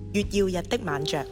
月曜日的晚酌。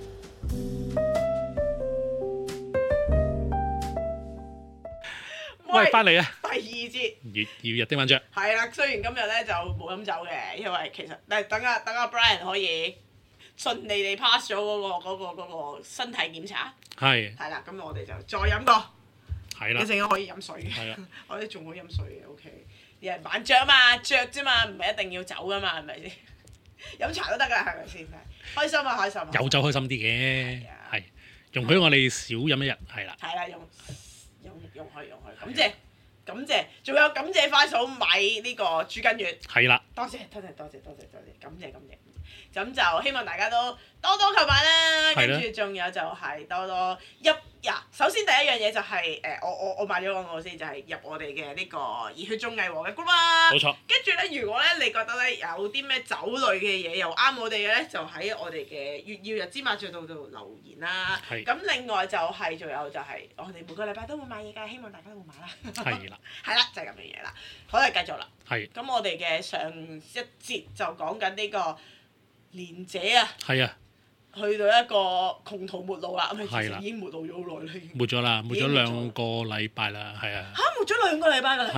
喂，翻嚟啊！ 第二節月曜日的晚酌係啦，雖然今日咧就冇飲酒嘅，因為其實等阿 Brian 可以順利地 pass 咗嗰個身體檢查。 係啦，咁我哋就再飲過。 係啦， 一陣間可以飲水嘅。 係啦， 我哋仲可以飲水嘅 OK。有人晚酌啊嘛，酌啫嘛，唔係一定要酒噶嘛，係咪先？飲茶都得㗎，係咪先？開心啊，開心啊！ 有酒開心啲嘅，係容許我哋少飲一日，係啦。 係啦，容許，感謝，仲有感謝番嫂買呢個豬筋月。 係啦， 多謝，感謝。咁就希望大家都多多購買啦，跟住仲有就係多多入呀。首先第一樣嘢就係我買咗廣告先，就係入我哋嘅呢個熱血綜藝王嘅 group 啦。 冇錯。 跟住咧，如果咧你覺得咧有啲咩酒類嘅嘢又啱我哋嘅咧，就喺我哋嘅月曜日之晚酌度留言啦。 係。 咁另外就係仲有就係我哋每個禮拜都會買嘢㗎，希望大家都會買啦。 係啦。 係啦，就係咁嘅嘢啦。好啦，繼續啦。 係。 咁我哋嘅上一節就講緊呢個蓮姐啊。 係啊。 去到一個窮途末路啦，咁其實係啦已經末路咗好耐啦，已經。 沒咗啦，沒咗2個禮拜啦，係啊。 嚇！沒咗2個禮拜㗎啦。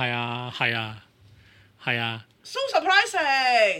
係啊。 So surprising！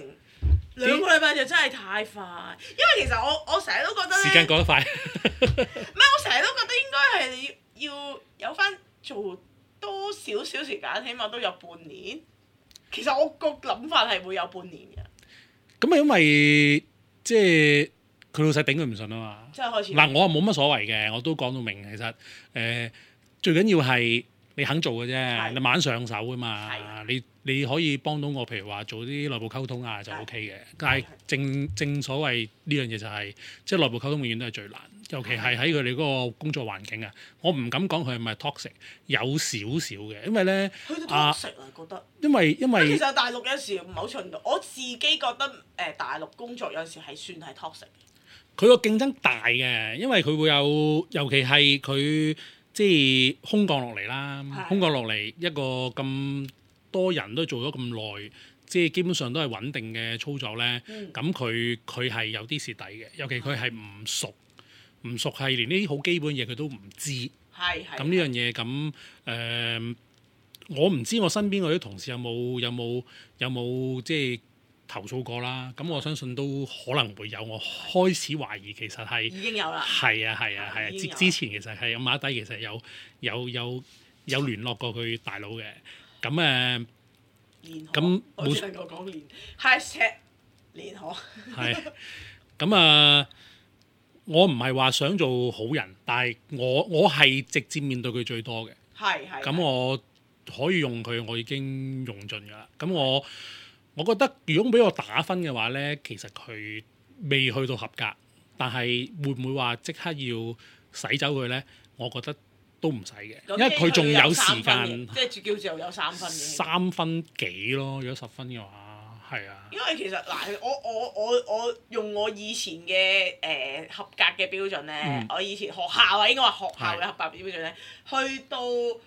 2個禮拜就真係太快，因為其實我成日都覺得咧， 時間過得快。 唔係，我成日都覺得應該係要有翻做多少少時間，起碼都有半年。其實我個諗法係會有半年嘅。 咁啊，因為即係佢老細頂佢唔順啊嘛。 即係開始。 嗱，我冇乜所謂嘅，我都講到明，其實最緊要係你肯做嘅啫，你慢慢上手㗎嘛。你可以幫到我，譬如話做啲內部溝通啊，就 OK 嘅。但係正所謂呢樣嘢就係，即係內部溝通永遠都係最難，尤其係喺佢哋嗰個工作環境啊。我唔敢講佢係咪 toxic， 有少少嘅，因為咧佢都 toxic 啊，覺得。 因為其實大陸有時某程度，我自己覺得大陸工作有時係算係 toxic。 佢個競爭大嘅，因為佢會有，尤其係佢即係空降落嚟啦，空降落嚟一個咁多人都做咗咁耐，即係基本上都係穩定嘅操作咧。咁佢係有啲蝕底嘅，尤其佢係唔熟係連呢啲好基本嘢佢都唔知。 係。 咁呢樣嘢咁我唔知我身邊嗰啲同事有冇即係投訴過啦。咁我相信都可能會有。我開始懷疑其實係已經有啦。 係啊。之前其實係馬底，其實有聯絡過佢大佬嘅。咁咁冇聽過講連#連河。 係咁我唔係話想做好人，但係我係直接面對佢最多嘅。 係。 咁我可以用佢，我已經用盡㗎啦。咁我覺得如果俾我打分嘅話咧，其實佢未去到合格，但係會唔會話即刻要洗走佢咧？我覺得都唔使嘅，因為佢仲有時間， 即係叫做有3分嘅。 3分幾咯，如果10分嘅話，係啊。 因為其實嗱，我用我以前嘅合格嘅標準咧，我以前學校啊，應該話學校嘅合格標準咧，去到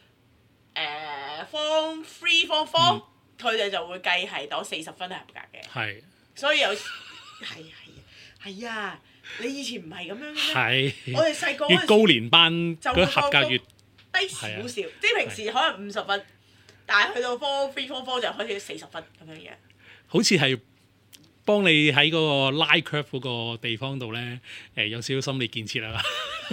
Form 3 Form 4，佢哋就會計係到40分係合格嘅。 係。 所以有係啊！你以前唔係咁樣嘅咩？ 係。 我哋細個越高年班嗰合格越低少少，即係平時可能50分，但係去到 Form 3 Form 4就開始40分咁樣嘅。好似係幫你喺嗰個拉 curve 嗰個地方度咧，有少少心理建設啊嘛。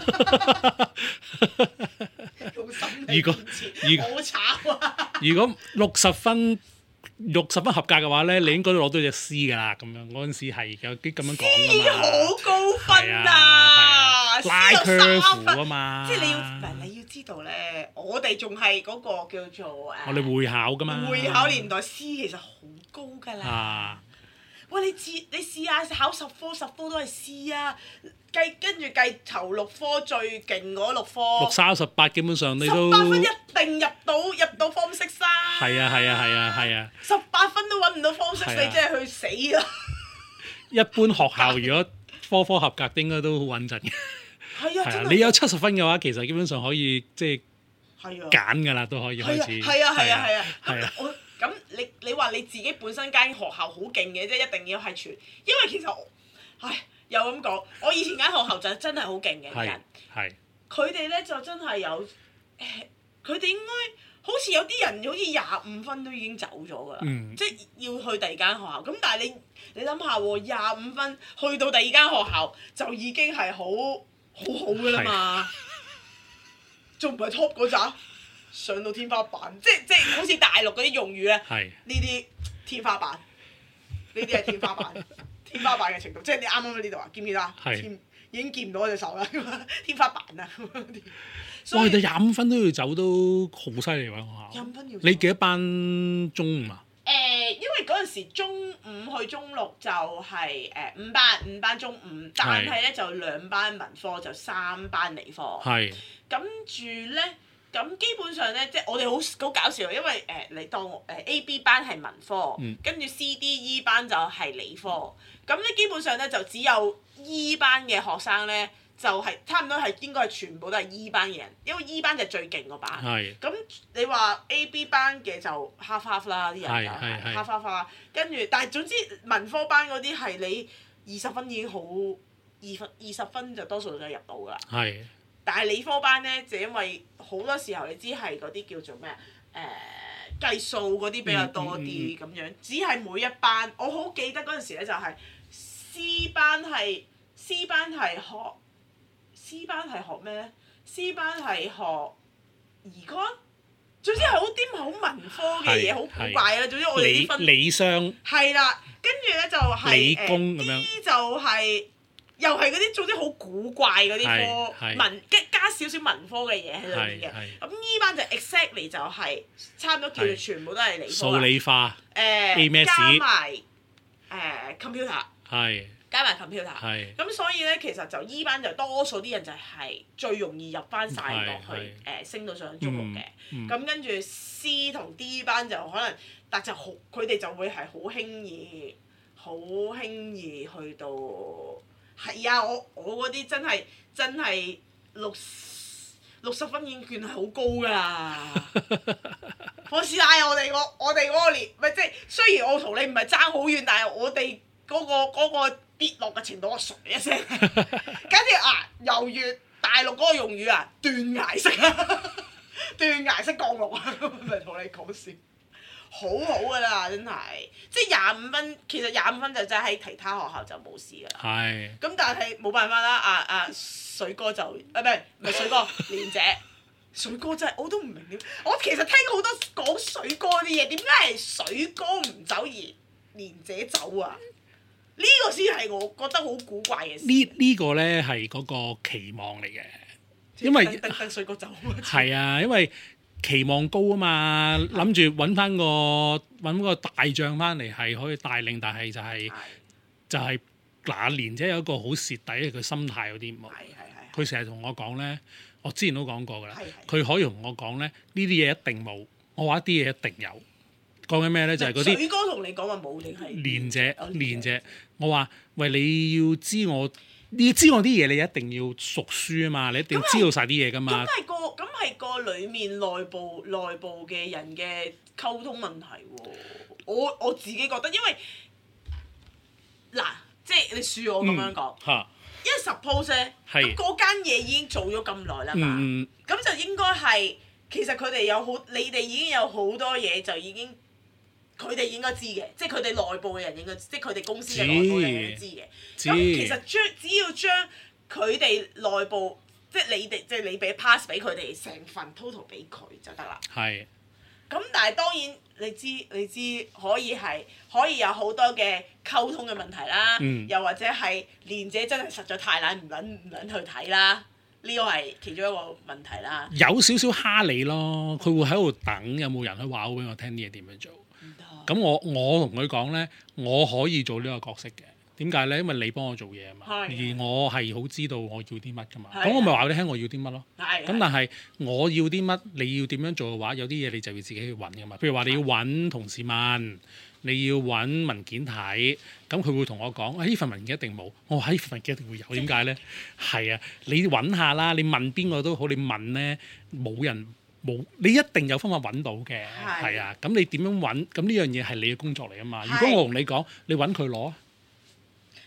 用心理建設好慘啊！ 如果60分合格嘅話咧，你應該都攞到隻 C 㗎啦。咁樣嗰陣時係有啲咁樣講㗎嘛。 好高分啊！ 拉 curve 啊嘛。 即係你要知道咧，我哋仲係嗰個叫做我哋會考㗎嘛。 會考年代 C 其實好高㗎啦。喂，你試下考10科，10科都係 C 啊！跟住計頭6科最勁嗰6科 ，6、3、18基本上你都 18分一定入到 Form 6啦。 係啊。 18分都揾唔到 Form 6，你真係去死啦！ 一般學校如果科合格，應該都好穩陣嘅。 係啊， 你有70分嘅話，其實基本上可以即係揀㗎啦，都可以開始。 係啊。咁你話你自己本身間學校好勁嘅啫，一定要係全，因為其實又咁講，我以前間學校就真係好勁嘅啲人， 係佢哋咧就真係有佢哋應該好似有啲人好似25分都已經走咗㗎啦，即係要去第二間學校。咁但係你諗下喎，25分去到第二間學校就已經係好㗎啦嘛，仲唔係 top 嗰扎？上到天花板，即係好似大陸嗰啲用語咧，呢啲天花板，呢啲係天花板，天花板嘅程度，即係你啱啱喺呢度啊，見唔見啊？已經見唔到我隻手啦，天花板啊！ 哇！你25分都要走都好犀利喎學校。 25分要。 你幾多班中五啊？ 因為嗰陣時中五去中六就係5班中五，但係咧就2班文科就3班理科。係。跟住咧。咁基本上咧，即係我哋好搞笑，因為你當A、B 班係文科，跟住 C、D、E 班就係理科。咁咧基本上咧就只有 E 班嘅學生咧，就係差唔多係應該係全部都係 E 班嘅人，因為 E 班就係最勁個班。咁你話 A、B 班嘅就 half 啦，啲人就 half。跟住，但係總之文科班嗰啲係你20分已經好20分就多數就入到㗎啦。但係理科班咧，就因為好多時候你知係嗰啲叫做咩計數嗰啲比較多啲咁樣，只係每一班，我好記得嗰陣時咧就係 C 班係學咩咧 ？C 班係學 Econ， 總之係好啲好文科嘅嘢，好古怪啦。總之我哋啲分理商係啦，跟住咧就係理工咁樣 ，D 就係。又係嗰啲總之好古怪嗰啲科加少少文科嘅嘢喺裏面嘅，咁E 班就 exactly 就係差唔多叫做全部都係理科數理化加埋computer 加埋 computer， 咁所以咧其實就 E 班就多數啲人就係最容易入翻晒落去升到上中六嘅，咁跟住 C 同 D 班就可能，但就好佢哋就會係好輕易去到。係啊，我嗰啲真係60分已經算係好高㗎啦。我試下我哋嗰個年，咪即係雖然我同你唔係爭好遠，但係我哋嗰個跌落嘅程度，我唰一聲，跟住猶如大陸嗰個用語啊，斷崖式降落啊，咪同你講笑。好㗎啦，真係，即係25分，其實25分就真係喺其他學校就冇事㗎啦。咁但係冇辦法啦，水哥就唔係水哥，蓮姐，水哥真係我都唔明點，我其實聽好多講水哥啲嘢，點解係水哥唔走而蓮姐走啊？呢個先係我覺得好古怪嘅事。 呢個咧係嗰個期望嚟嘅，因為等水哥走。 係啊，因為。期望高啊嘛，諗住揾個大將翻嚟係可以帶領，但係就係嗱，蓮姐有一個好蝕底嘅，佢心態有啲唔好。佢成日同我講咧，我之前都講過㗎啦。佢可以同我講咧，呢啲嘢一定冇，我話啲嘢一定有。講緊咩咧？就係嗰啲。水哥同你講話冇定係？ 蓮姐，我話喂，你要知我啲嘢，你一定要熟書啊嘛，你一定要知道晒啲嘢㗎嘛。 咁係個裡面內部嘅人嘅溝通問題喎。我自己覺得，因為嗱，即係你恕我咁樣講，因為 suppose 咧，咁嗰間嘢已經做咗咁耐啦嘛，咁就應該係其實佢哋你哋已經有好多嘢就已經。佢哋應該知嘅，即係佢哋內部嘅人應該，即係佢哋公司嘅內部嘅人應該知嘅。咁其實只要將佢哋內部，即係你俾 pass 俾佢哋成份 total 俾佢就得啦。咁但係當然你知可以有好多嘅溝通嘅問題啦，又或者係蓮姐真係實在太懶唔撚去睇啦，呢個係其中一個問題啦。 有少少蝦你咯，佢會喺度等有冇人去話好俾我聽啲嘢點樣做。咁我同佢講咧，我可以做呢個角色嘅。點解咧？因為你幫我做嘢啊嘛，而我係好知道我要啲乜噶嘛。咁我咪話你聽我要啲乜咯。咁但係我要啲乜，你要點樣做嘅話，有啲嘢你就要自己去揾噶嘛。譬如話你要揾同事問，你要揾文件睇，咁佢會同我講：呢份文件一定冇。我話呢份文件一定會有。點解咧？係啊，你揾下啦，你問邊個都好，你問咧冇人。冇，你一定有方法揾到嘅，係啊。咁你點樣揾？咁呢樣嘢係你嘅工作嚟啊嘛。如果我同你講，你揾佢攞啊。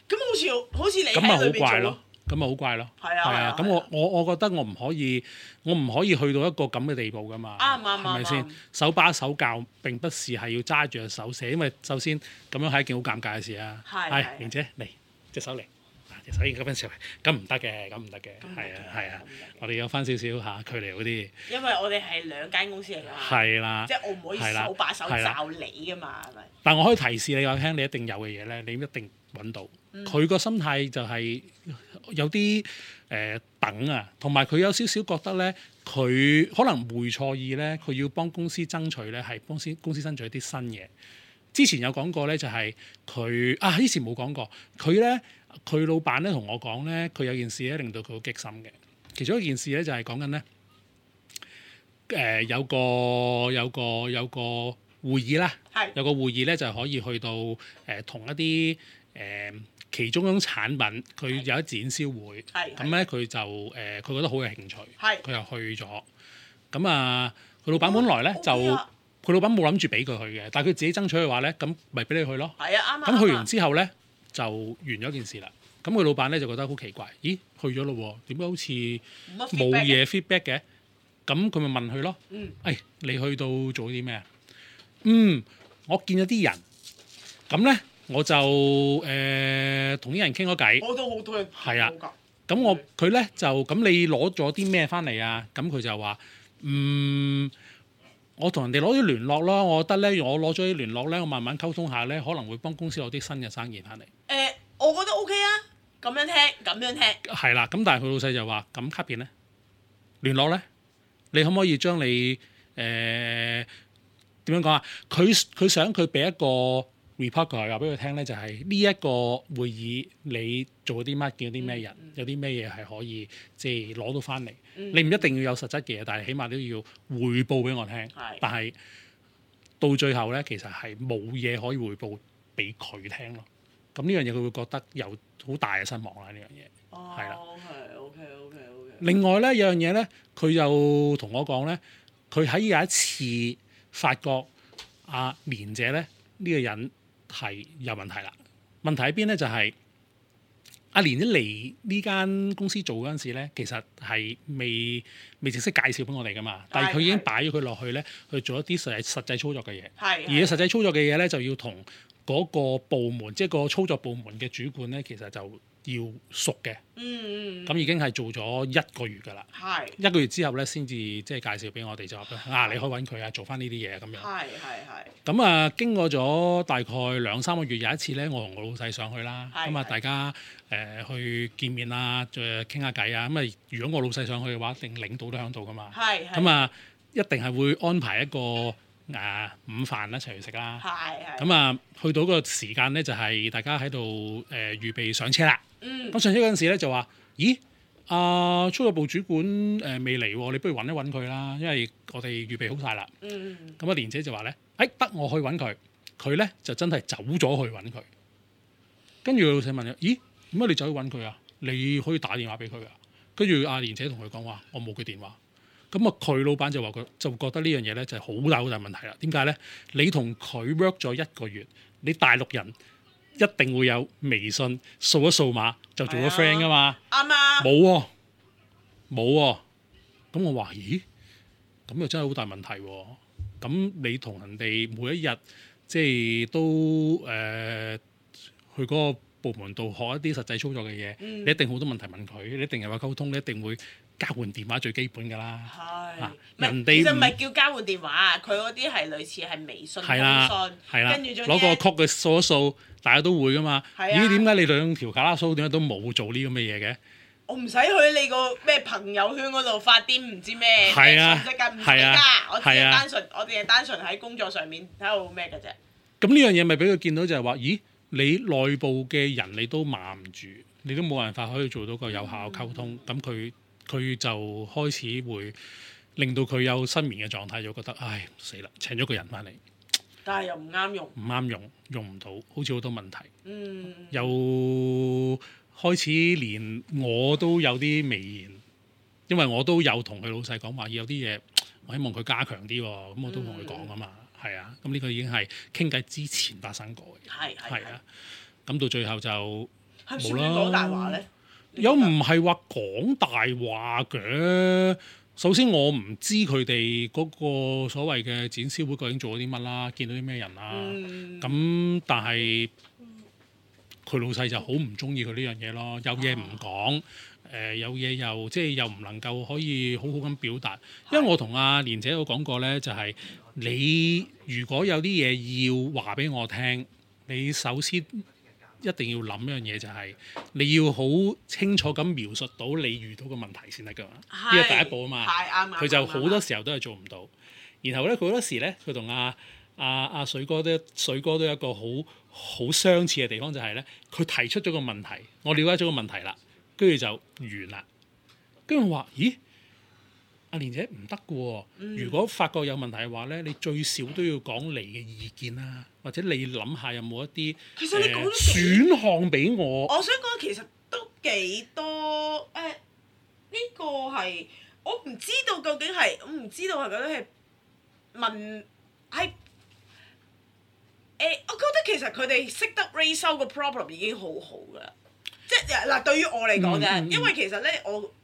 咁好似你咁咪好喺裏邊怪咯做咯。， 咁咪好怪咯。 係啊， 咁我覺得我唔可以去到一個咁嘅地步噶嘛。 啱係咪先啱？ 手把手教並不是係要揸住隻手寫，因為首先咁樣係一件好尷尬嘅事啊。係，蓮姐嚟隻手嚟。隻手已經咁樣上嚟，咁唔得嘅，係啊，我哋有翻少少嚇距離嗰啲。 因為我哋係兩間公司嚟㗎嘛。 係啦， 即係我唔可以手把手罩你㗎嘛，係咪？ 但我可以提示你話聽，你一定有嘅嘢咧，你一定揾到。佢個心態就係有啲等啊，同埋佢有少少覺得咧，佢可能會錯意咧，佢要幫公司爭取咧，係幫公司爭取一啲新嘢。之前有講過咧，就係佢以前冇講過，佢老闆咧同我講咧，佢有件事咧令到佢好激心嘅。其中一件事咧就係講緊咧，有個會議啦，有個會議咧就可以去到同一啲其中一種產品，佢有一展銷會，咁咧佢就佢覺得好有興趣，佢又去咗。咁啊，佢老闆本來咧就佢老闆冇諗住俾佢去嘅，但係佢自己爭取嘅話咧，咁咪俾你去咯。 係啊，啱啊。 咁去完之後咧就完咗件事啦。咁佢老闆咧就覺得好奇怪，咦去咗咯喎，點解好似冇嘢 feedback 嘅？咁佢咪問佢咯。你去到做啲咩啊？我見咗啲人，咁咧我就同啲人傾咗偈。 我都好多人係啊。咁佢咧就咁你攞咗啲咩翻嚟啊？咁佢就話我同人哋攞啲聯絡咯，我覺得咧，我攞咗啲聯絡咧，我慢慢溝通下咧，可能會幫公司攞啲新嘅生意翻嚟。 我覺得 OK 啊，咁樣聽。 係啦，咁但係佢老細就話：咁卡片咧，聯絡咧，你可唔可以將你點樣講啊？佢想佢俾一個 report 佢話俾佢聽咧，就係呢一個會議你做咗啲乜，見到啲咩人，有啲咩嘢係可以即係攞到翻嚟。你唔一定要有實質嘅嘢，但係起碼都要匯報俾我聽。但係到最後咧，其實係冇嘢可以匯報俾佢聽咯。咁呢樣嘢佢會覺得有好大嘅失望啦。呢樣嘢係啦。 OK。 另外咧，有樣嘢咧，佢就同我講咧，佢喺有一次發覺阿蓮姐咧呢個人係有問題啦。問題喺邊咧？就係阿蓮姐嚟呢間公司做嗰陣時咧，其實係未正式介紹俾我哋噶嘛。但係佢已經擺咗佢落去咧，去做一啲實際操作嘅嘢。而實際操作嘅嘢咧，就要同嗰個部門，即係個操作部門嘅主管咧，其實就要熟嘅。咁已經係做咗1個月㗎啦。1個月之後咧，先至即係介紹俾我哋就話你可以揾佢啊，做翻呢啲嘢咁樣。咁啊，經過咗大概2-3個月，有一次咧，我同我老細上去啦。咁啊，大家去見面啦，再傾下偈啊。咁啊，如果我老細上去嘅話，一定領導都喺度㗎嘛。咁啊，一定係會安排一個午飯一齊去食啦。咁啊，去到個時間咧，就係大家喺度預備上車啦。咁上車嗰陣時咧，就話：咦，操作部主管未嚟喎，你不如揾一揾佢啦，因為我哋預備好晒啦。咁阿蓮姐就話咧：得我去揾佢。佢咧就真係走咗去揾佢。跟住老細問佢：咦，點解你走去揾佢啊？你可以打電話俾佢啊。跟住阿蓮姐同佢講話：我冇佢電話。咁啊，佢老闆就話佢就覺得呢樣嘢咧就係好大問題啦。點解咧？你同佢 work 咗1個月，你大陸人一定會有微信掃一掃碼就做咗 friend 㗎嘛。 啱啊。 冇喎。咁我話：咦，咁又真係好大問題喎。咁你同人哋每一日即係都去嗰個部門度學一啲實際操作嘅嘢，你一定好多問題問佢，你一定有個溝通，你一定會交換電話最基本㗎啦。人哋其實唔係叫交換電話，佢嗰啲係類似係微信通訊，跟住攞個曲嘅掃一掃，大家都會㗎嘛。咦？點解你2條卡拉蘇點解都冇做呢咁嘅嘢嘅？ 我唔使去你個咩朋友圈嗰度發啲唔知咩信息㗎，唔使㗎。我哋係單純喺工作上面喺度咩嘅啫。 咁呢樣嘢咪俾佢見到就係話：咦，你內部嘅人你都碼唔住，你都冇辦法可以做到個有效溝通。咁佢就開始會令到佢有失眠嘅狀態，就覺得唉死啦，請咗個人翻嚟， 但係又唔啱用， 用唔到，好似好多問題。又開始連我都有啲微言，因為我都有同佢老細講話，有啲嘢我希望佢加強啲喎。咁我都同佢講啊嘛，係啊。咁呢個已經係傾偈之前發生過嘅，係啊。咁到最後就係算唔算講大話咧？ 又唔係話講大話嘅。首先我唔知佢哋嗰個所謂嘅展銷會究竟做咗啲乜啦，見到啲咩人啦。咁但係佢老細就好唔中意佢呢樣嘢咯，有嘢唔講，有嘢又即係又唔能夠可以好好咁表達。因為我同阿蓮姐有講過咧，就係你如果有啲嘢要話俾我聽，你首先一定要諗一樣嘢，就係你要好清楚咁描述到你遇到嘅問題先得㗎嘛。呢個第一步啊嘛。佢就好多時候都係做唔到。然後咧，佢好多時咧，佢同阿水哥都有一個好相似嘅地方，就係咧，佢提出咗個問題，我了解咗個問題啦，跟住就完啦。跟住我話：咦，阿蓮姐唔得嘅喎，如果發覺有問題嘅話咧，你最少都要講你嘅意見啦，或者你諗下有冇一啲其實你講咗選項俾我。 我想講其實都幾多呢個係我唔知道究竟係我唔知道係究竟係問係我覺得其實佢哋識得 raise out 個 problem 已經好好㗎啦，即係嗱對於我嚟講啫，因為其實咧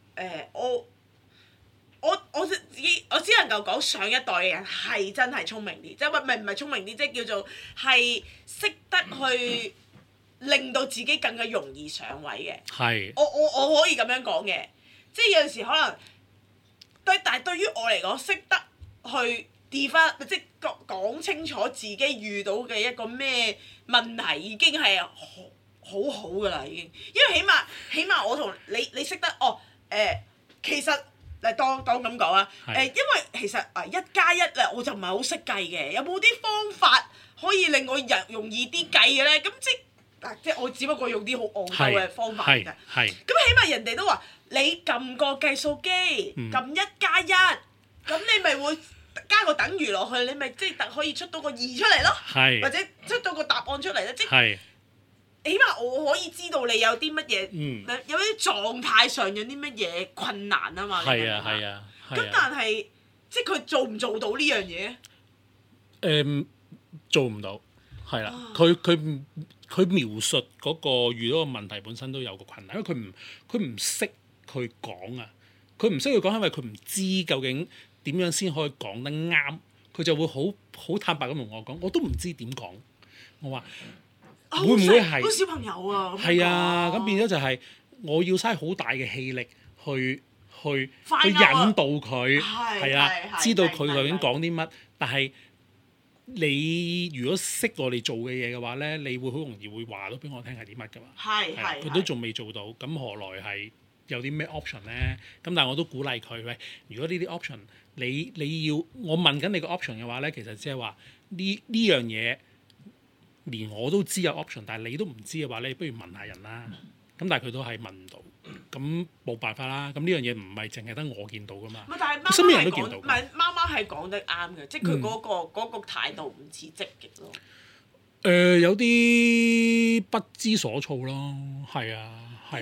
我只能夠講上一代嘅人係真係聰明啲，即係唔係聰明啲，即係叫做係識得去令到自己更加容易上位嘅。 係。 我可以咁樣講嘅，即係有陣時可能但係對於我嚟講，識得去 define 即係講清楚自己遇到嘅一個咩問題，已經係好好㗎啦，已經。因為起碼我同你識得其實。當咁講啦，因為其實1+1咧，我就唔係好識計嘅。有冇啲方法可以令我容易啲計嘅咧？咁即係我只不過用啲好戇鳩嘅方法嘅。咁起碼人哋都話你撳個計數機，撳1+1，咁你咪會加個等於落去，你咪即係可以出到個2出嚟咯，或者出到個答案出嚟咧，即係。起碼我可以知道你有啲乜嘢，有啲狀態上有啲乜嘢困難啊嘛。係啊。咁但係即係佢做唔做到呢樣嘢？ 做唔到，係啦。佢描述嗰個遇到個問題本身都有個困難，因為佢唔識去講啊。佢唔識去講，因為佢唔知究竟點樣先可以講得啱。佢就會好坦白咁同我講，我都唔知點講。我話。會唔會係好小朋友啊？ 係啊，咁變咗就係我要嘥好大嘅氣力去引導佢，係啊，知道佢究竟講啲乜。但係你如果識我哋做嘅嘢嘅話咧，你會好容易會話到俾我聽係啲乜㗎嘛。係佢都仲未做到，咁何來係有啲咩 option 咧？咁但係我都鼓勵佢，喂，如果呢啲 option 你要我問緊你個 option 嘅話咧，其實即係話呢樣嘢。連我都知有 option，但係你都唔知嘅話，你不如問下人啦。咁但係佢都係問唔到，咁冇辦法啦。咁呢樣嘢唔係淨係得我見到噶嘛。 但係身邊人都見到。 唔係媽媽係講得啱嘅，即係佢嗰個態度唔似積極咯。 有啲不知所措咯，係啊。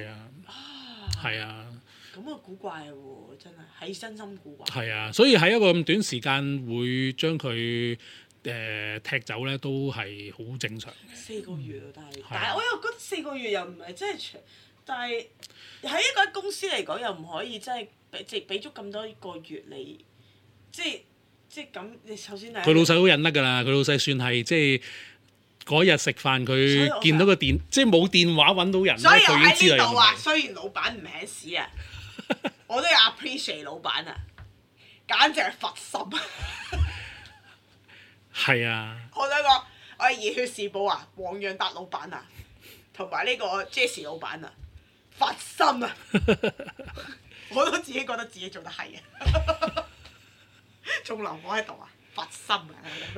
咁啊古怪喎，真係真心古怪。 係啊，所以喺一個咁短時間會將佢。踢走咧都係好正常嘅。4 個月但係我又覺得4個月又唔係真係長，但係喺一間公司嚟講又唔可以真係俾足咁多個月你，即係咁你首先係。佢老細好忍得㗎啦，佢老細算係即係嗰日食飯佢見到個即係冇電話揾到人咧，佢已經知道有問題。所以我喺呢度啊， 雖然老闆唔係屎啊，我都要 appreciate 老闆啊，簡直係佛心。 係啊！ 我想講，我係熱血時報啊，黃洋達老闆啊，同埋呢個 Jessie 老闆啊，佛心啊！我都自己覺得自己做得係啊，仲留我喺度啊，佛心啊！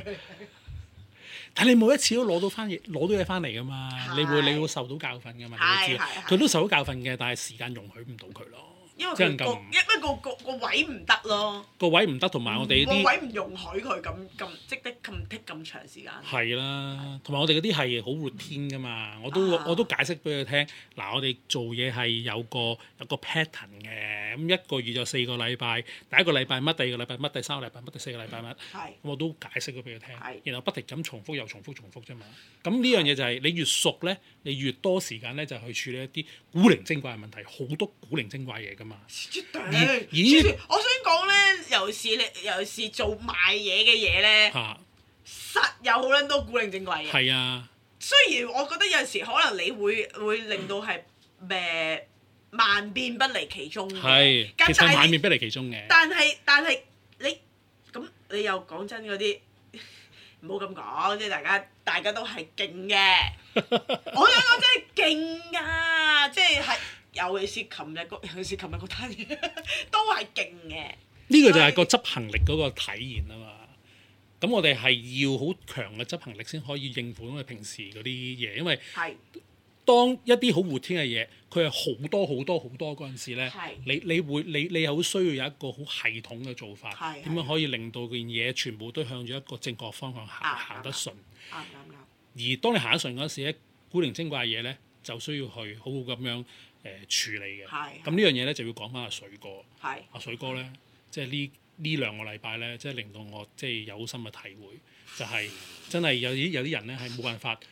但係你每一次都攞到嘢翻嚟㗎嘛，你會受到教訓㗎嘛，你知佢都受到教訓嘅，但係時間容許唔到佢咯。因為個位唔得咯， 個位唔得，同埋我哋啲個位唔容許佢咁積得咁長時間。 係啦，同埋我哋嗰啲係好 routine 㗎嘛，我都解釋俾佢聽。嗱，我哋做嘢係有個 pattern 嘅， 咁一個月就4個禮拜，第一個禮拜乜，第二個禮拜乜，第三個禮拜乜，第四個禮拜乜，咁我都解釋咗俾佢聽，然後不停咁重複又重複啫嘛。咁呢樣嘢就係你越熟咧，你越多時間咧就去處理一啲古靈精怪嘅問題，好多古靈精怪嘢噶嘛。 我想講咧，尤其是做賣嘢嘅嘢咧，實有好撚多古靈精怪嘢。 係啊。 雖然我覺得有陣時可能你會令到係萬變不離其宗嘅， 其實萬變不離其宗嘅。 但係你又講真嗰啲，唔好咁講，即係大家都係勁嘅。我想講真係勁㗎，即係尤其是琴日嗰單嘢都係勁嘅。呢個就係個執行力嗰個體現啊嘛。咁我哋係要好強嘅執行力先可以應付我哋平時嗰啲嘢，因為當一啲好活天嘅嘢，佢係好多嗰陣時咧，你又好需要有一個好系統嘅做法，點樣可以令到件嘢全部都向住一個正確方向行得順。而當你行得順嗰陣時咧，古靈精怪嘅嘢咧就需要去好好咁樣處理嘅。咁呢樣嘢咧就要講翻阿水哥。阿水哥咧，即係呢2個禮拜咧，即係令到我即係有深嘅體會，就係真係有啲人咧係冇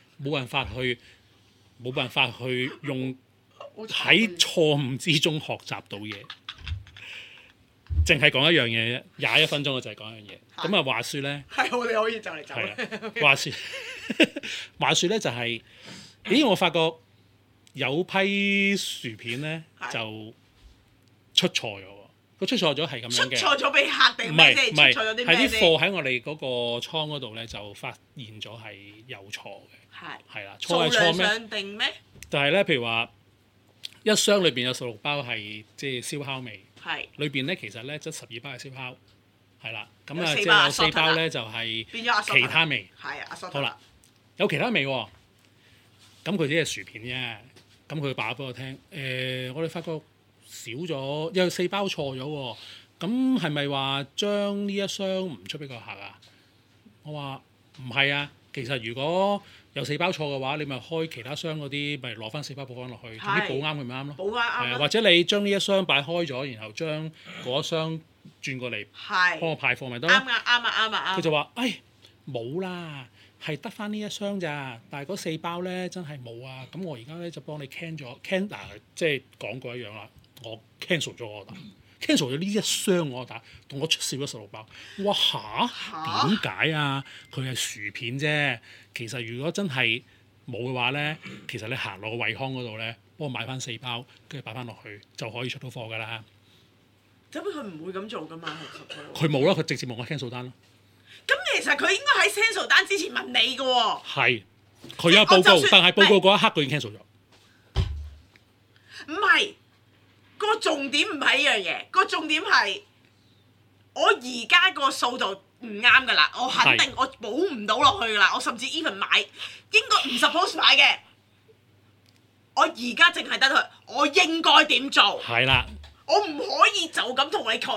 辦法去用喺錯誤之中學習到嘢。淨係講一樣嘢啫，21分鐘我就係講一樣嘢。咁啊話説咧， 我哋可以就嚟走啦。 話説咧就係，我發覺有批薯片咧就出錯咗。佢出錯咗係咁樣嘅，出錯咗俾客定咩先？出錯咗啲咩先？係啲貨喺我哋嗰個倉嗰度咧，就發現咗係有錯嘅。係啦，錯係錯咩？數量上定咩？就係咧，譬如話一箱裏邊有16包係即係燒烤味，裏邊咧其實咧即12包係燒烤，係啦。咁啊，即係有4包咧就係其他味。好啦，有其他味喎。咁佢只係薯片啫。咁佢話俾我聽，我哋發覺少咗，有4包錯咗喎。咁係咪話將呢一箱唔出俾個客啊？我話唔係啊，其實如果有4包錯嘅話，你咪開其他箱嗰啲，咪攞翻4包補翻落去，總之補啱佢咪啱咯。補啱。或者你將呢一箱擺開咗，然後將嗰一箱轉過嚟幫我派貨咪得咯。啱。佢就話：冇啦，係得翻呢一箱咋，但係嗰4包咧真係冇啊。咁我而家咧就幫你 cancel 即係講過一樣啦。我 cancel 咗我打 cancel 咗呢一箱我打，同我出少咗16包。哇嚇！點解啊？佢係薯片啫。其實如果真係冇嘅話咧，其實你行落個惠康嗰度咧，幫我買翻4包，跟住擺翻落去就可以出到貨㗎啦。咁佢唔會咁做㗎嘛？佢冇咯，佢直接問我 cancel 單咯。咁其實佢應該喺 cancel 單之前問你㗎喎。係，佢有報告，但係報告嗰一刻佢已經 cancel 咗。唔係。個重點唔係呢樣嘢，個重點係我而家個數就唔啱㗎啦，我肯定我補唔到落去㗎啦，我甚至 even 買應該唔 suppose 買嘅，我而家淨係得佢，我應該點做？係啦，我唔可以就咁同你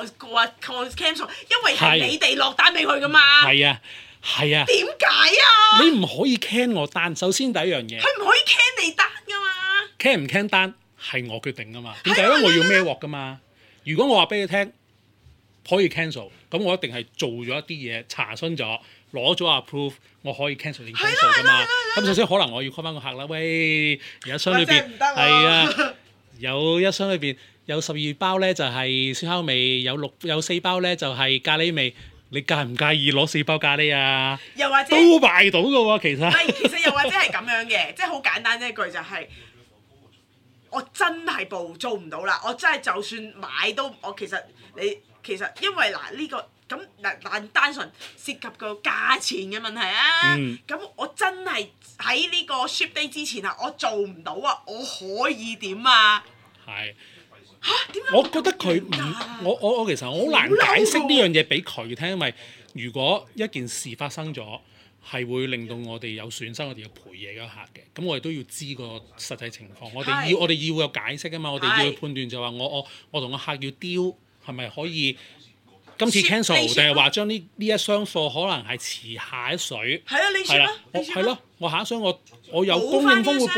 cancel，因為係你哋落單俾佢㗎嘛。係啊。點解啊？你唔可以 can 我單，首先第一樣嘢，佢唔可以 can 你單㗎嘛。can 唔 can 單？係我決定噶嘛？點解？因為我要孭鑊噶嘛。如果我話俾你聽可以 cancel，咁我一定係做咗一啲嘢，查詢咗，攞咗 approve，我可以 cancel 定 cancel 噶嘛。咁首先可能我要 call 翻個客啦。喂，有一箱裏邊係啊，有一箱裏邊有12包咧就係燒烤味，有4包咧就係咖喱味。你介唔介意攞4包咖喱啊？又或者都賣到噶喎，其實。其實又或者係咁樣嘅，即係好簡單一句就係。我真係做唔到啦！我真係就算買都，其實因為嗱呢個咁嗱單純涉及個價錢嘅問題啊。咁我真係喺呢個 ship day 之前啊，我做唔到啊！我可以點啊？係嚇點解？我覺得佢唔我其實我好難解釋呢樣嘢俾佢聽，因為如果一件事發生咗。係會令到我哋有損失，我哋要賠嘢嗰客嘅，咁我哋都要知個實際情況。我哋要有解釋啊嘛，我哋要去判斷就話我同個客要 deal 係咪可以今次 cancel 定係話將呢一箱貨可能係遲下一水。係啊，你算啦，係咯，我下一箱我有供應方會補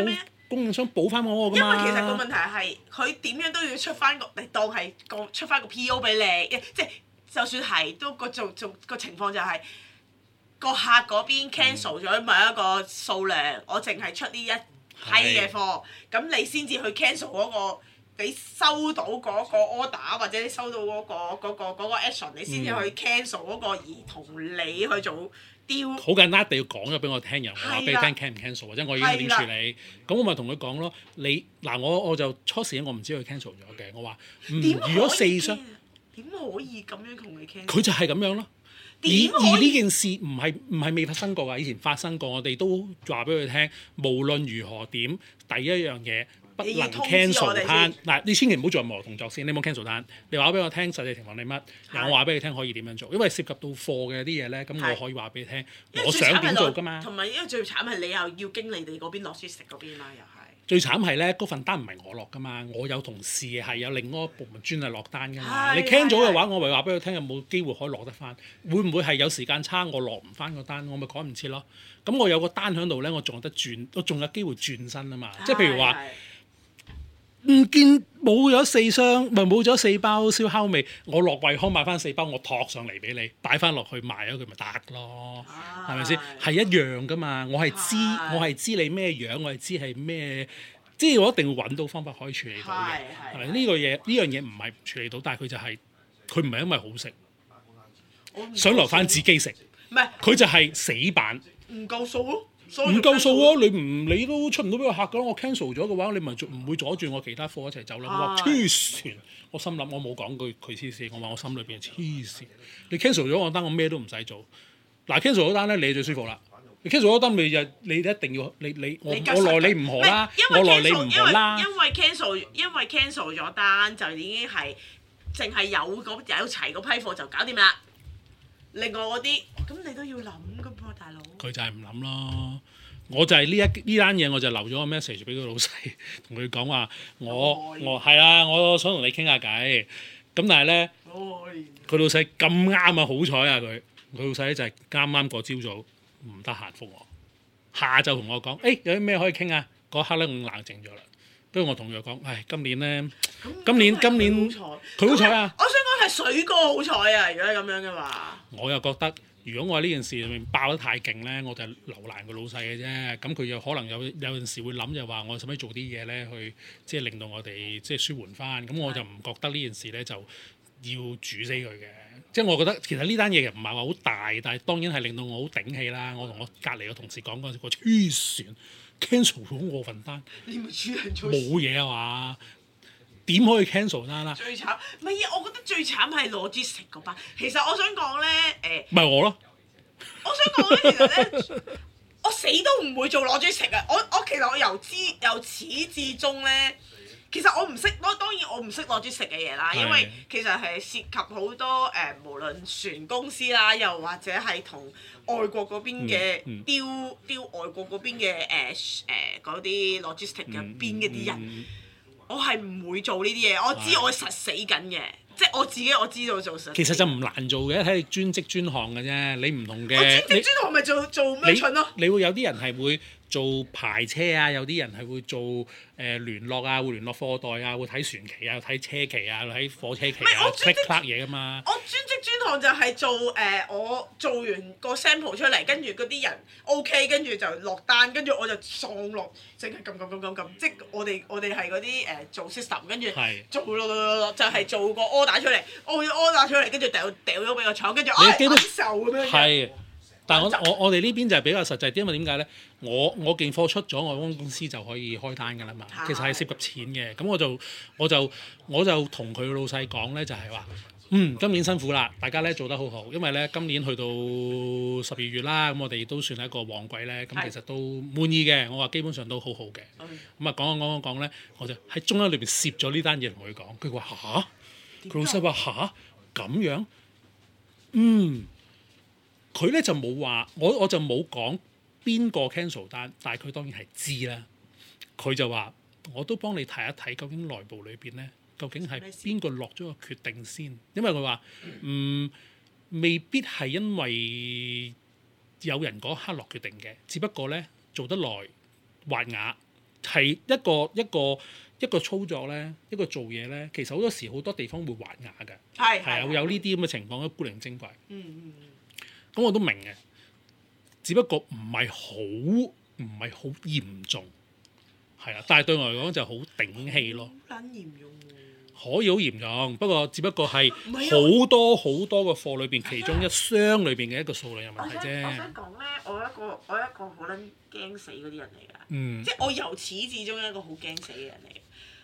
供應商補翻我㗎因嘛。 為其實個問題係佢點樣都要出翻個，你當係出翻個 P.O. 俾你，即係就算係都個個情況就係、個客嗰邊 cancel 咗某一個數量，我淨係出呢一批嘅貨，咁你先至去 cancel 嗰、個。你收到嗰個 order 或者你收到嗰個 action， 你先至去 cancel 嗰個而同你去做 deal。 好簡單，一定要講咗俾我聽，然後我話俾你聽 can 唔 cancel，或者我已經點處理。咁我咪同佢講咯。你嗱我就初時我唔知佢 cancel 咗嘅，我話如果4箱點可以咁樣同你 cancel？ 佢就係咁樣咯。而呢件事唔係未發生過㗎，以前發生過，我哋都話俾佢聽，無論如何點，第一樣嘢。不能 cancel 單嗱，你千祈唔好做任何動作先，你冇 cancel 單，你話俾我聽實際情況係乜，然後我話俾你聽可以點樣做，因為涉及到貨嘅啲嘢咧，咁我可以話俾你聽，我想點做㗎嘛。 同埋因為最慘係你又要經你哋嗰邊落書食嗰邊啦，又係。 最慘係咧，嗰份單唔係我落㗎嘛，我有同事係有另外一個部門專係落單㗎嘛。你 cancel 咗嘅話，我咪話俾佢聽有冇機會可以落得翻？會唔會係有時間差我落唔翻個單，我咪趕唔切咯？咁我有個單喺度咧，我仲有得轉，我仲有機會轉身啊嘛。即係譬如話。唔見冇咗4箱，咪冇咗4包燒烤味，我落惠康買翻4包，我托上嚟俾你，擺翻落去賣咗佢咪得咯，係咪先？係一樣噶嘛，我係知你咩樣，我係知係咩，即係我一定會揾到方法可以處理到嘅，係咪？呢樣嘢唔係處理到，但係佢就係佢唔係因為好食，想留翻自己食， 唔係佢就係死板， 唔夠數咯。 唔夠數啊！你都出唔到俾個客㗎，我 cancel 咗嘅話，你咪唔會阻住我其他貨一齊走啦。我話黐線，我心諗我冇講句佢黐線，我話我心裏邊黐線。你 cancel 咗我單，我咩都唔使做。嗱 cancel 咗單咧，你最舒服啦。你 cancel 咗單，你一定要我奈你唔何啦，我奈你唔何啦。 因為 cancel 咗單就已經係淨係有齊嗰批貨就搞掂啦。另外嗰啲，咁你都要諗㗎噃，大佬。佢就係唔諗咯，我就係呢單嘢，我就留咗個 message 俾個老細，同佢講話，我係啊，我想同你傾下偈。咁但係咧，佢老細咁啱啊，好彩啊佢老細咧就係啱啱個朝早唔得閒覆我，下晝同我講，有啲咩可以傾啊？嗰刻咧我冷靜咗啦。跟住我同佢講，今年咧，今年佢好彩啊！ 我想講係水哥好彩啊！如果係咁樣嘅話， 我又覺得如果我喺呢件事裏面爆得太勁咧，我就留難個老細嘅啫。咁佢又可能有陣時會諗就話，我使唔使做啲嘢咧，去即係令到我哋即係舒緩翻。咁我就唔覺得呢件事咧就要煮死佢嘅。即係我覺得其實呢單嘢又唔係話好大，但係當然係令到我好頂氣啦。我同我隔離嘅同事講嗰陣時，我黐線。cancel 咗我份單， 你咪主人做冇嘢啊嘛？點可以 cancel 單啦？ 最慘，唔係啊！我覺得最慘係logistics嗰班。其實我想講咧， 咪我咯。 我想講咧，其實咧，我死都唔會做logistics啊！我其實我由始至終咧，其實我唔識，當然我唔識logistics嘅嘢啦，因為其實係涉及好多無論船公司啦，又或者係同外國嗰邊嘅丟外國嗰邊嘅嗰啲 logistics 嘅邊嘅啲人，我係唔會做呢啲嘢。我知我實死緊嘅，即係我自己我知道做實。 其實就唔難做嘅，睇你專職專項嘅啫。你唔同嘅， 我專職專項咪做咩蠢咯？ 你會有啲人係會做排車啊，有啲人係會做聯絡啊，會聯絡貨代啊，會睇船期啊，睇車期啊，睇火車期啊，check 嘢㗎嘛。 我專職專項就係做我做完個 sample 出嚟，跟住嗰啲人 OK，跟住就落單，跟住我就送落，淨係撳，即係我哋係嗰啲做 system，跟住做就係做個 order 出嚟，我 order 出嚟，跟住掉咗俾個廠，跟住基本售咁樣。係。但係我哋呢邊就係比較實際啲，因為點解咧？我件貨出咗，我間公司就可以開單㗎啦嘛。其實係涉及錢嘅，咁我就同佢老細講咧，就係話，今年辛苦啦，大家咧做得好好，因為咧今年去到12月啦，咁我哋都算係一個旺季咧，咁其實都滿意嘅。我話基本上都好好嘅。咁啊講咧，我就喺中間裏邊攝咗呢單嘢同佢講，佢話嚇，佢老細話嚇咁樣，佢咧就冇話，我就冇講邊個 cancel 單，但係佢當然係知啦。佢就話：我都幫你睇一睇，究竟內部裏邊咧，究竟係邊個落咗個決定先？因為佢話未必係因為有人嗰刻落決定嘅，只不過咧做得耐滑牙， 係一個操作咧，一個做嘢咧，其實好多時好多地方會滑牙㗎。係啊，會有呢啲咁嘅情況，古靈精怪。咁我都明嘅，只不過唔係好嚴重，係啊。但係對我嚟講就好頂氣咯。 好撚嚴重喎！ 可以好嚴重，不過只不過係好多個貨裏邊其中一箱裏邊嘅一個數量有問題啫。 我想講咧，我一個好撚驚死嗰啲人嚟㗎。即係我由始至終一個好驚死嘅人嚟嘅。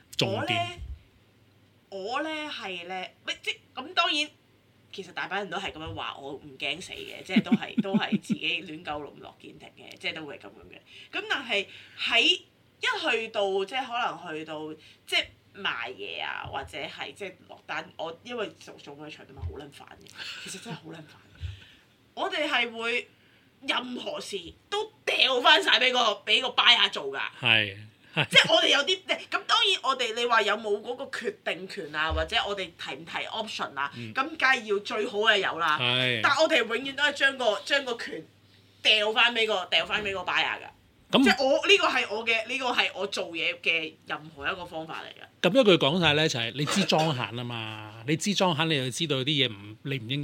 我咧係咧，即係咁當然，其實大把人都係咁樣話我唔驚死嘅，即係都係自己亂鳩籠絡堅定嘅，即係都會咁樣嘅。咁但係喺一去到即係可能去到即係賣嘢啊，或者係即係落單，我因為做嗰場都嘛好撚煩嘅，其實真係好撚煩。我哋係會任何事都掉翻晒俾個 buyer 做㗎。 係。 即係我哋有啲咁當然我哋你話有冇嗰個決定權啊，或者我哋提唔提 option 啊？咁梗係要最好嘅有啦。但係我哋永遠都係將個權掉翻俾個 buyer 㗎。即係我呢個係我做嘢嘅任何一個方法嚟㗎。 咁一句講晒咧，就係你知裝閒啊嘛，你知裝閒，你就知道有啲嘢你唔應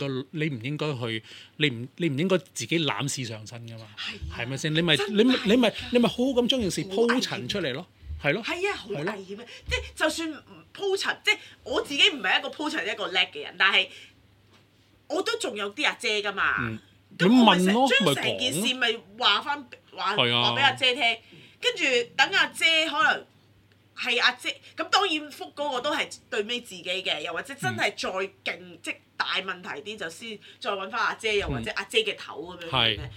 該自己攬事上身㗎嘛，係咪先？你咪好好咁將件事鋪陳出嚟咯，係咯。係啊，好危險啊！ 即係就算鋪陳，即係我自己唔係一個鋪陳一個叻嘅人，但係我都仲有啲阿姐㗎嘛。咁問咯，將成件事咪話俾阿姐聽，跟住等阿姐可能係阿姐，咁當然覆嗰個都係對尾自己嘅，又或者真係再勁即大問題啲就先再揾翻阿姐，又或者阿姐嘅頭咁樣嘅。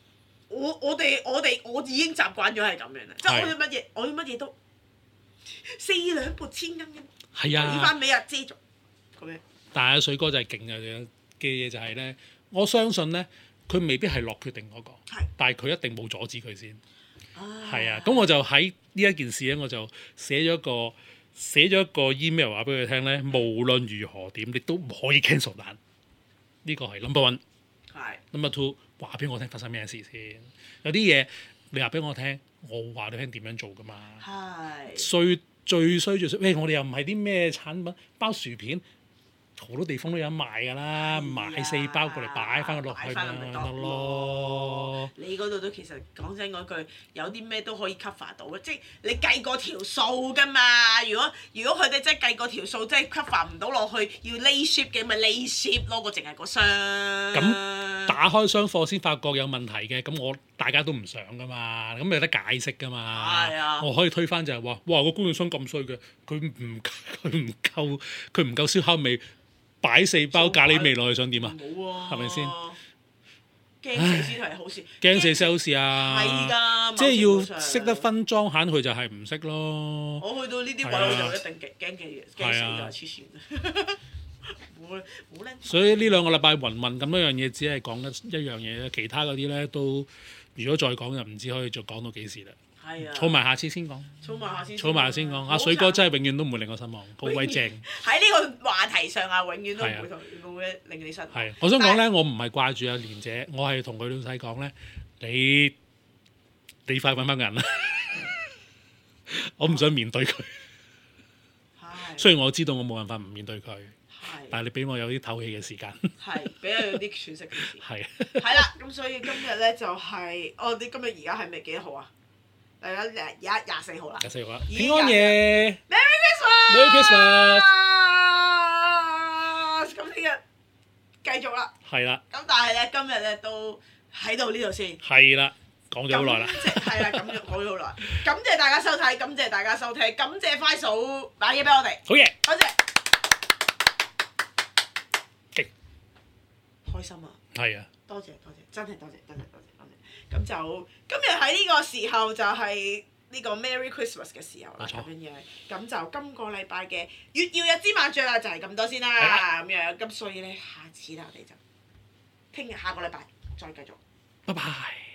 我已經習慣咗係咁樣啦，即係我要乜嘢都4兩撥千斤咁，俾翻俾阿姐做咁樣。 但係阿水哥就係勁嘅嘢就係咧。我相信咧，佢未必係落決定嗰個，但係佢一定冇阻止佢先。係啊，咁我就喺呢一件事咧，我就寫咗一個 email 話俾佢聽咧，無論如何點，你都唔可以 cancel 單。呢個係 number one。number two， 話俾我聽發生咩事先。有啲嘢你話俾我聽，我話你聽點樣做㗎嘛。最衰，喂，我哋又唔係啲咩產品，包薯片。好多地方都有得賣㗎啦，買4包過嚟擺翻佢落去咪得咯。 你嗰度都其實講真嗰句，有啲咩都可以 cover 到嘅，即係你計過條數㗎嘛。如果佢哋真係計過條數，真係 cover 唔到落去，要 lay ship 嘅咪 lay ship 咯，個淨係個箱。 咁打開箱貨先發覺有問題嘅，咁大家都唔想㗎嘛，咁有得解釋㗎嘛。我可以推翻就係話，哇個供應商咁衰嘅，佢唔夠燒烤味。擺4包咖喱味落去想點啊？冇喎，係咪先？ 驚死先係好事， 驚死先好事啊！ 係㗎， 即係要識得分裝閒，佢就係唔識咯。 我去到呢啲位我就一定驚死㗎，黐線！冇咧。 所以呢2個禮拜雲咁多樣嘢，只係講一樣嘢咧，其他嗰啲咧都如果再講就唔知可以再講到幾時啦。係啊，儲埋下次先講。儲埋先講。阿水哥真係永遠都唔會令我失望，好鬼正。 喺呢個話題上啊，永遠都唔會令你失望。 係，我想講咧，我唔係掛住阿蓮姐，我係同佢老細講咧，你快揾翻個人啦，我唔想面對佢。雖然我知道我冇辦法唔面對佢，但係你俾我有啲唞氣嘅時間。係， 俾我有啲喘息嘅時間。 係。 係啦，咁所以今日咧就係，你今日而家係咪幾多號啊？而家24號啦。24號啦。平安夜。Merry Christmas。咁聽日繼續啦。係啦。咁但係咧，今日咧都喺度呢度先。係啦，講咗好耐啦。係啦，咁講咗好耐。感謝大家收睇，感謝大家收聽，感謝快數買嘢俾我哋。好嘢。多謝。開心啊！係啊。多謝，真係多謝。咁就今日喺呢個時候就係呢個 Merry Christmas 嘅時候啦，咁樣。咁就今個禮拜嘅月曜日之晚聚啦，就係咁多先啦，咁樣。咁所以咧，下次啦，我哋就下個禮拜再繼續。拜拜。